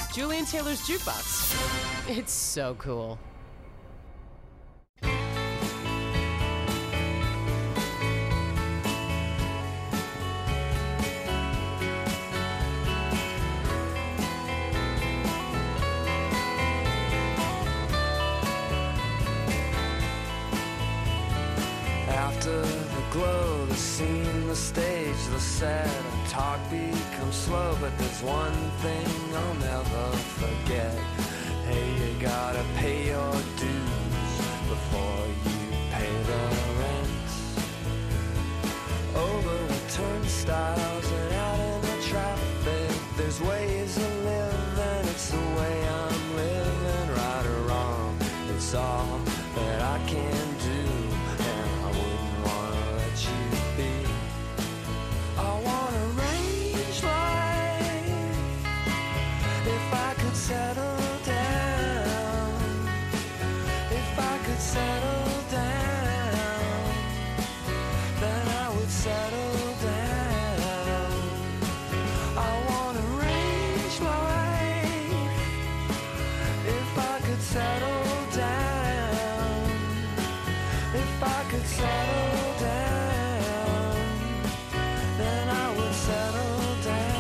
Julian Taylor's Jukebox. It's so cool. After the glow, the scene, the stage, the set, and talk becomes slow, but there's one thing I'll never forget. Hey, you gotta pay your dues before you pay the rent. Over the turnstiles and out in the traffic, there's ways to live, and it's the way I'm living. Right or wrong, it's all that I can do. Settle down, if I could settle down, then I would settle down. I want a range life, if I could settle down, if I could settle down, then I would settle down.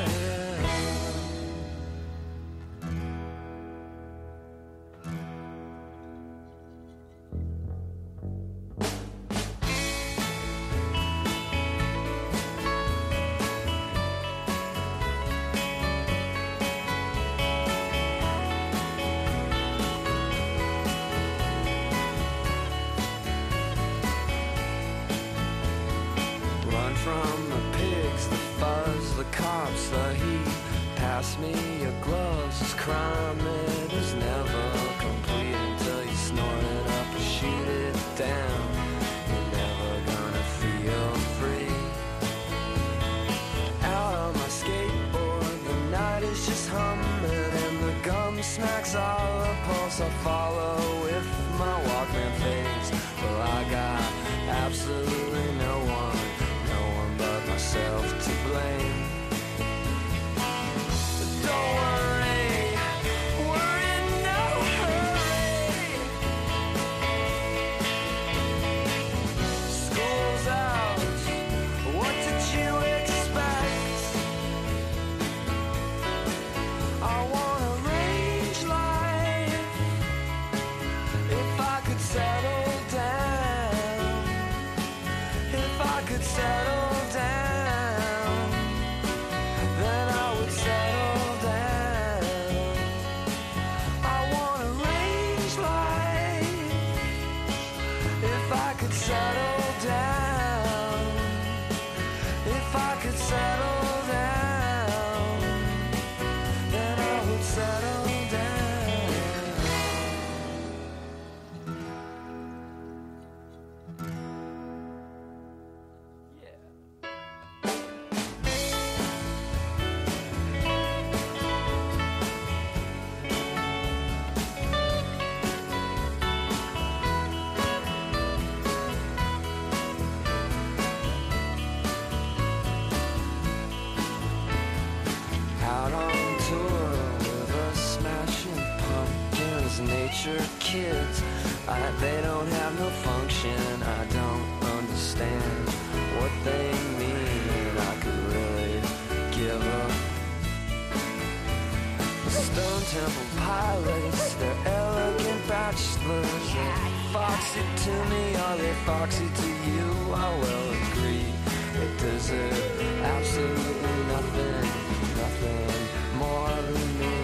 From the pigs, the fuzz, the cops, the heat. Pass me your gloves, this crime it is never complete until you snort it up and shoot it down. You're never gonna feel free. Out on my skateboard, the night is just humming, and the gum smacks all the pulse I follow with my Walkman fades. Well, I got absolutely no one but myself to blame. But don't worry, we're in no hurry. School's out, what did you expect? I want a range life, if I could settle down, if I could settle down, then I would settle down. I want a range life, if I could settle down, if I could settle down, then I would settle kids, they don't have no function. I don't understand what they mean. I could really give up. The Stone Temple Pilots, they're elegant bachelors. They're foxy to me, are they foxy to you? I will agree that there's absolutely nothing more than me.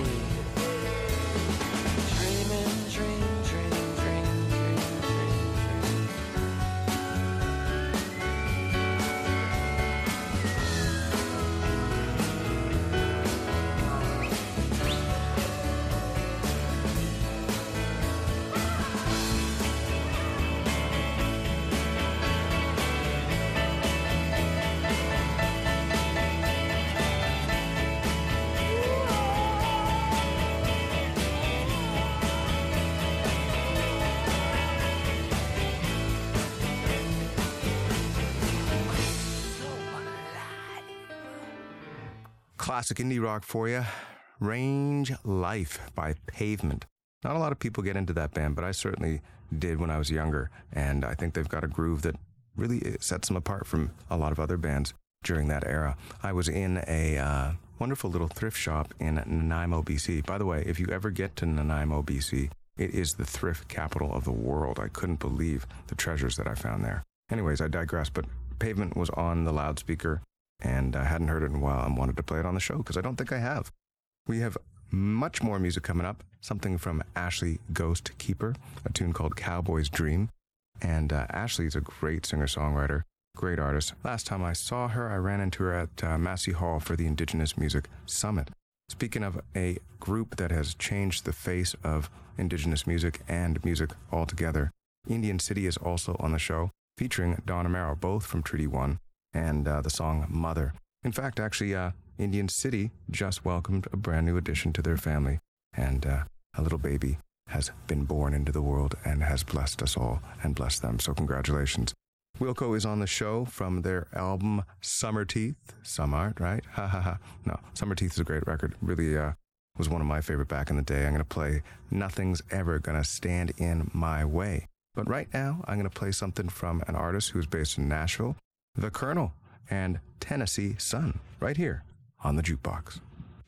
Classic indie rock for you. Range Life by Pavement. Not a lot of people get into that band, but I certainly did when I was younger, and I think they've got a groove that really sets them apart from a lot of other bands during that era. I was in a wonderful little thrift shop in Nanaimo, BC. By the way, if you ever get to Nanaimo, BC, it is the thrift capital of the world. I couldn't believe the treasures that I found there. Anyways, I digress, but Pavement was on the loudspeaker, and I hadn't heard it in a while and wanted to play it on the show because I don't think I have. We have much more music coming up, something from Ashley Ghost Keeper, a tune called Cowboy's Dream. And Ashley is a great singer-songwriter, great artist. Last time I saw her, I ran into her at Massey Hall for the Indigenous Music Summit. Speaking of a group that has changed the face of Indigenous music and music altogether, Indian City is also on the show, featuring Don Amaro, both from Treaty 1, and the song Mother. In fact, actually, Indian City just welcomed a brand new addition to their family, and a little baby has been born into the world and has blessed us all and blessed them. So congratulations. Wilco is on the show from their album Summer Teeth. Some art, right? Ha ha ha. No, Summer Teeth is a great record. Really was one of my favorite back in the day. I'm going to play Nothing's Ever Gonna Stand in My Way. But right now, I'm going to play something from an artist who's based in Nashville, The Colonel, and Tennessee Sun, right here on the Jukebox.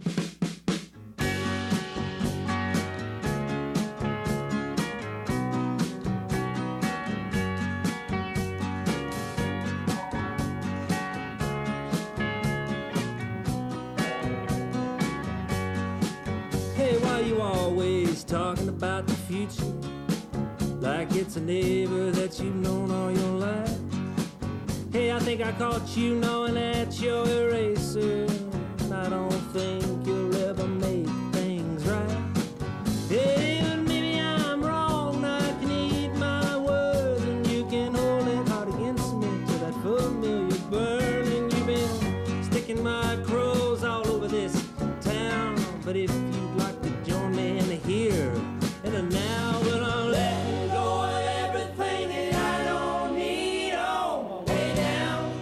Hey, why you always talking about the future like it's a neighbor that you've known all your life? Hey, I think I caught you knowing at your eraser, and I don't think you'll ever make things right. Hey, but maybe I'm wrong. I can eat my words, and you can hold it hard against me till that familiar burning. You've been sticking my crows all over this town, but if you'd like to join me in the here and the now, but I'll let go of everything that I don't need on my way down.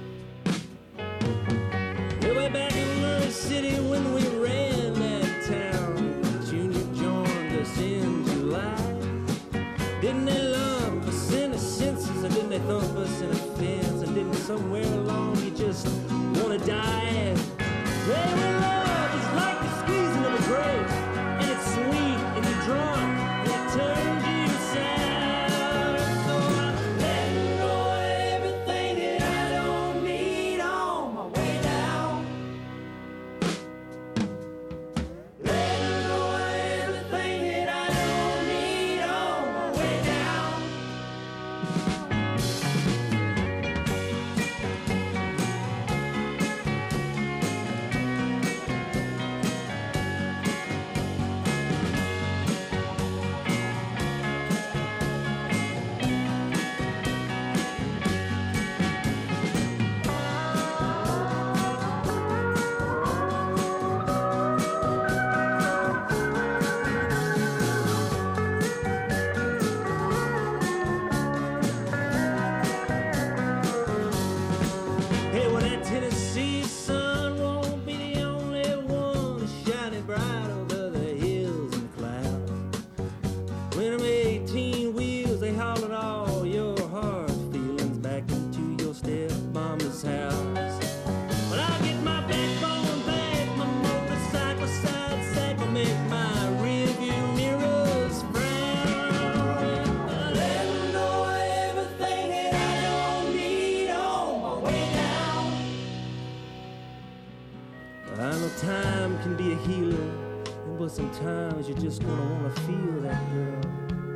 Yeah, way back in Murray City when we ran that town, Junior joined us in July. Didn't they love us in the senses, or didn't they thump us in the fence, or didn't somewhere along you just want to die? Hey, well, love is like the squeezing of a grape, and it's sweet and you're drunk and it turns you sour. So I'm letting go of everything that I don't need on my way down. Letting go of everything that I don't need on my way down. Hey, well, that Tennessee sun won't be the only one shining bright over the hills and clouds. When I'm 18 wheels, they haul all your hard feelings back into your stepmama's house. Well, I'll get my backbone back, my motorcycle side sack will make my rearview mirrors frown. Letting go of everything that I don't need on my way down. I know time can be a healer, but sometimes you're just gonna wanna feel that, girl.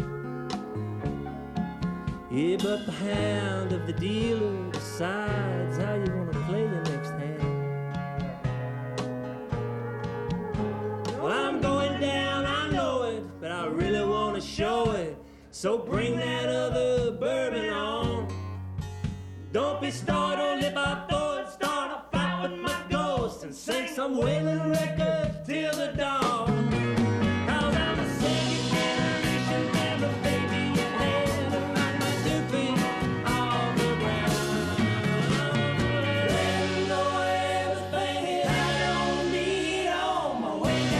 Yeah, but the hand of the dealer decides how you wanna play your next hand. Well, I'm going down, I know it, but I really wanna show it. So bring that other bourbon on. Don't be startled if I throw it, start a fight with my ghost and sing some wailing record till the dawn. 'Cause I'm a second generation member, baby, and I'm my 2 feet off the ground. Letting go of everything that I don't need on my way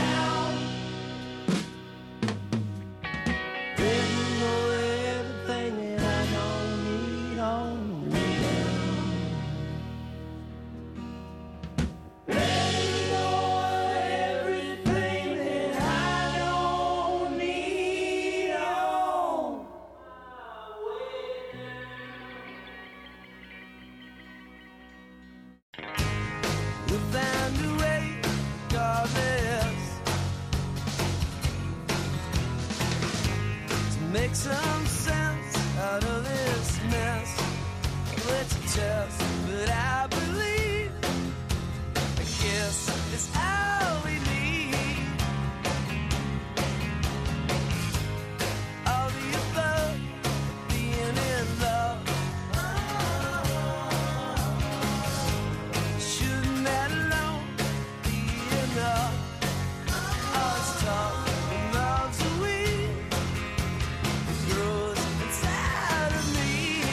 make some sense out of this mess. It's a test, but I believe, I guess it's all we need. All the above, being in love. Shouldn't that alone be enough? All this talk and love's a weed, it grows inside of me.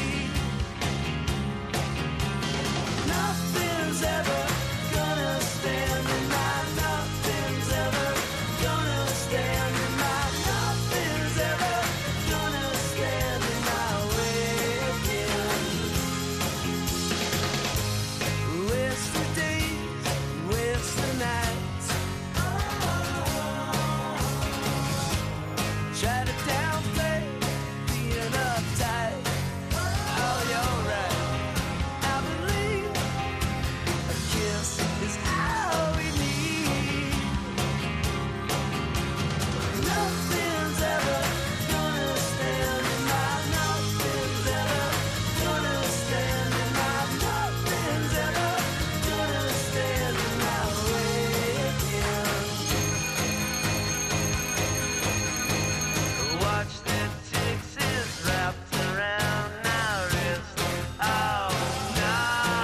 Nothing's ever gonna stand in my, nothing's ever gonna stand in my, nothing's ever gonna stand in my way again. Waste the days, waste the nights. Try to downplay being uptight. Oh, you're right. I believe a kiss is all we need. Nothing's ever gonna stand in my, nothing's ever gonna stand in my, nothing's ever gonna stand in my way again. Watch the ticks is wrapped around our wrist. Oh no,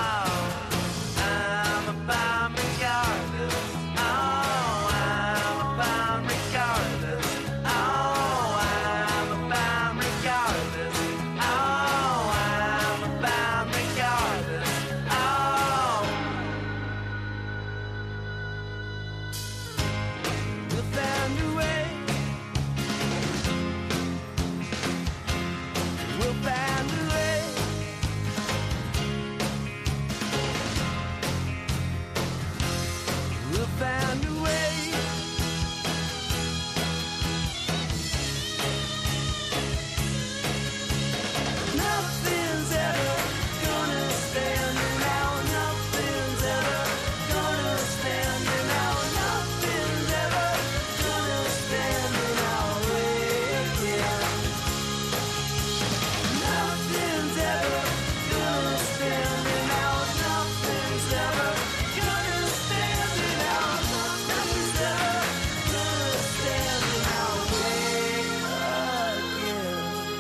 I'm about regardless. Oh, I'm about regardless. Oh, I'm about regardless. Oh, I'm about regardless. Oh. We'll find a way. We'll find a way. We'll find a way. Nothing's ever gonna stand now. Nothing's ever gonna stand now. Nothing's ever gonna stand in our way again. Nothing's ever gonna stand now. Nothing's ever gonna stand now. Nothing's ever gonna stand in our way again.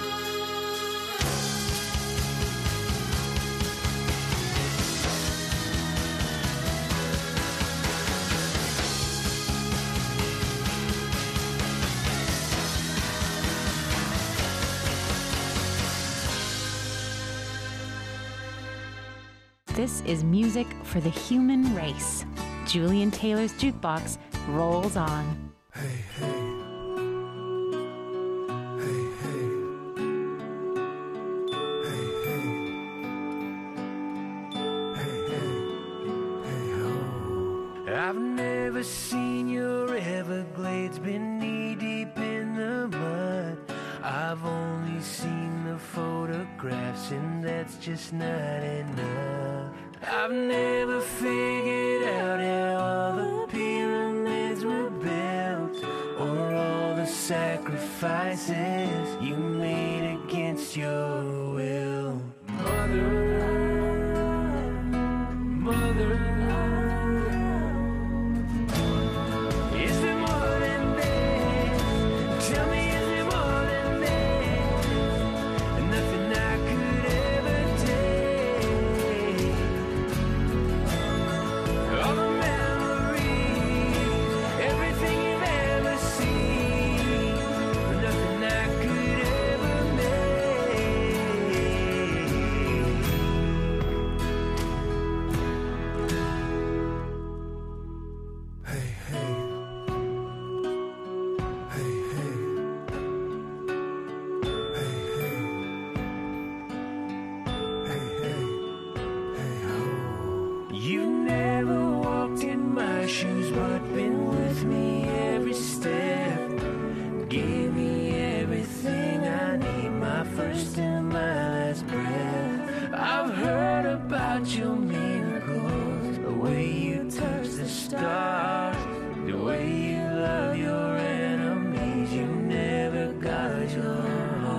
This is music for the human race. Julian Taylor's Jukebox rolls on. Hey, hey. Hey, hey. Hey, hey. Hey, hey. Hey, ho. I've never seen your Everglades been knee deep in the mud. I've only seen the photographs, and that's just not enough. I've never figured out how all the pyramids were built, or all the sacrifices you made against your will. Mother, mother, is there more than this? Tell me, is there more than this? Nothing I could ever take. All the memories, everything you've ever seen, nothing I could ever make. Hey, hey. Hey, hey. Hey, hey. Hey, hey. Hey, ho. You've never walked in my shoes, but been with me every step. Gave me everything I need, my first and my last breath. I've heard about your miracles, the way you touch the stars, the way you love your enemies. You never got your heart.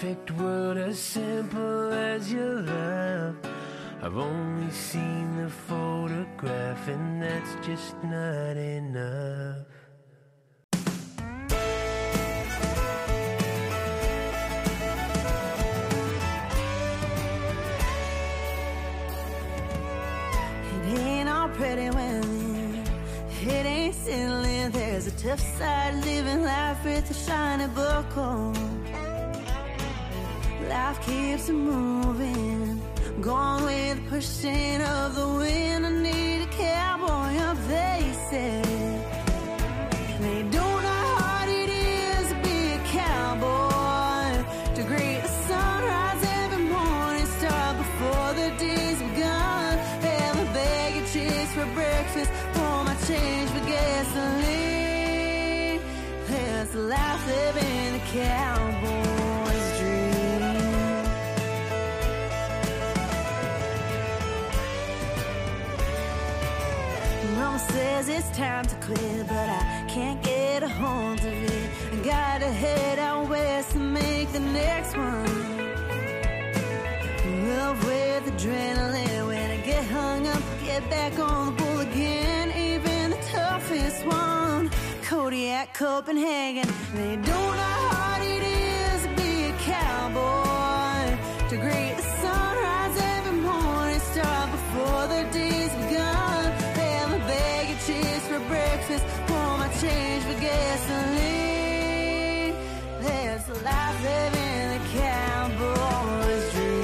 perfect world as simple as your love. I've only seen the photograph, and that's just not enough. It ain't all pretty when it ain't settling. There's a tough side living life with a shiny buckle. Life keeps moving, going with the pushing of the wind. I need a cowboy up, they say. They don't know how hard it is to be a cowboy, to greet the sunrise every morning, start before the day's begun. Have a bag of chicks for breakfast, pour my change for gasoline. That's the life living a cowboy's dream. Mama says it's time to quit, but I can't get a hold of it. I gotta head out west and make the next one. Love with adrenaline. When I get hung up, get back on the bull again. Even the toughest one, Kodiak, Copenhagen. They don't know how hard it is to be a cowboy, to greet the sunrise every morning, start before the day's begun. Have a bag of chips for breakfast, pour my change for gasoline. That's the life living the cowboy's dream.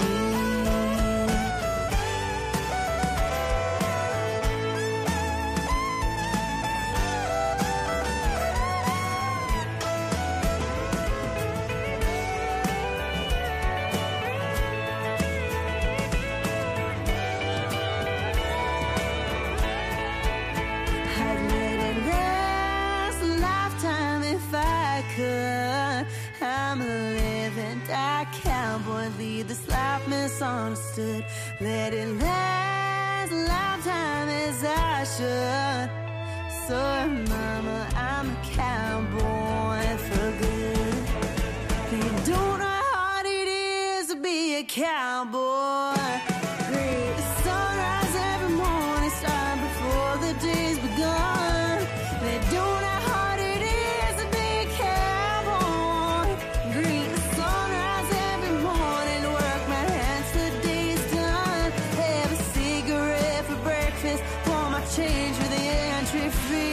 I'd let it last a lifetime if I could. I'm a living die cowboy, lead this life misunderstood. Let it last a lifetime as I should. So mama, I'm a cowboy for good. They don't know how hard it is to be a cowboy. Greet the sunrise every morning, start before the day's begun. They don't know how hard it is to be a cowboy. Greet the sunrise every morning, work my hands till the day's done. Have a cigarette for breakfast, pour my change for the entry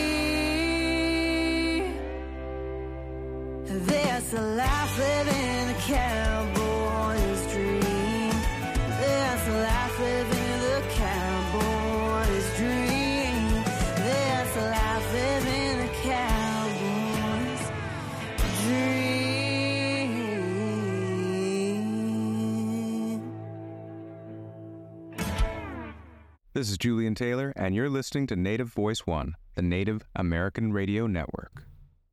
fee. There's a life living the cowboy's dream. There's a life living the cowboy's dream. There's a life living the cowboy's dream. This is Julian Taylor, and you're listening to Native Voice One, the Native American Radio Network.